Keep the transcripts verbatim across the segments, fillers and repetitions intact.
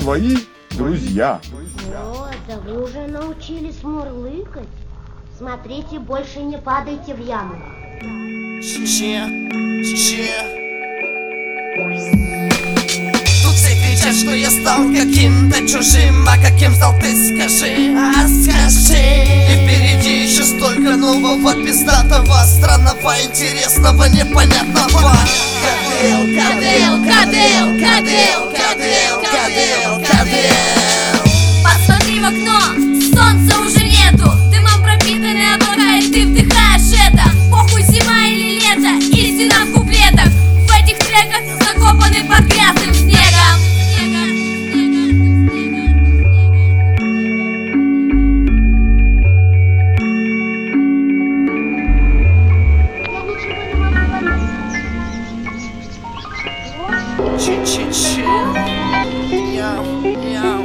твои друзья. О, да вы уже научились мурлыкать. Смотрите, больше не падайте в яму. Че? Че? Тут все кричат, что я стал каким-то чужим. А каким стал ты, скажи, а скажи. И впереди еще столько нового, пиздатого, странного, интересного, непонятного. Кадыл, кадыл, кадыл, кадыл, кадыл, кадыл, кадыл. Посмотри в окно, солнца уже нету. Дымом пропитанные облака, и ты вдыхаешь это. Похуй, зима или лето, истина в куплетах. В этих треках закопаны под грязным снегом. Я ничего не могу понять. Чи-чи-чи. Яу, яу.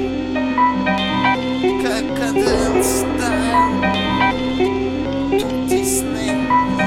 Как кадыл стайл. Тут Дисней.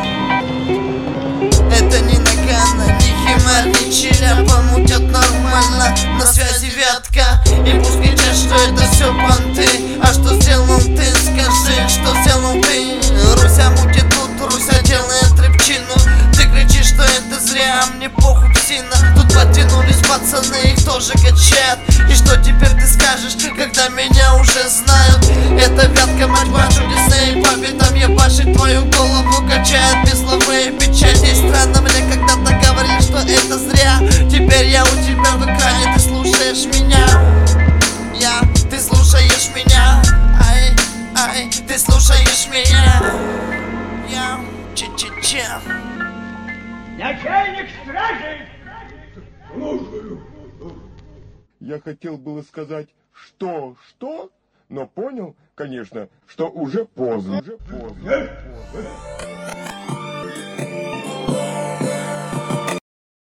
Это не Нагано, не Химар, не Челяба. Мутят нормально, на связи Вятка. И пусть кричат, что это все понты. А что сделал ты, скажи, что сделал ты. Руся мутит тут, Руся делает рыбчину. Ты кричишь, что это зря, а мне похуй, псина. Тут подтянулись пацаны, их тоже качают. И что теперь ты скажешь, когда меня уже знают? Это Вятка, мать вашу, Дисней. По бедам ебашит, твою голову качает. Бесловые печати. Странно мне когда-то говорили, что это зря. Теперь я у тебя в экране, ты слушаешь меня. Я, ты слушаешь меня. Ай, ай, ты слушаешь меня. Я, че-че-че. Начальник стражи! Слушаю. Я хотел было сказать «что, что?», но понял, конечно, что уже поздно. Уже поздно.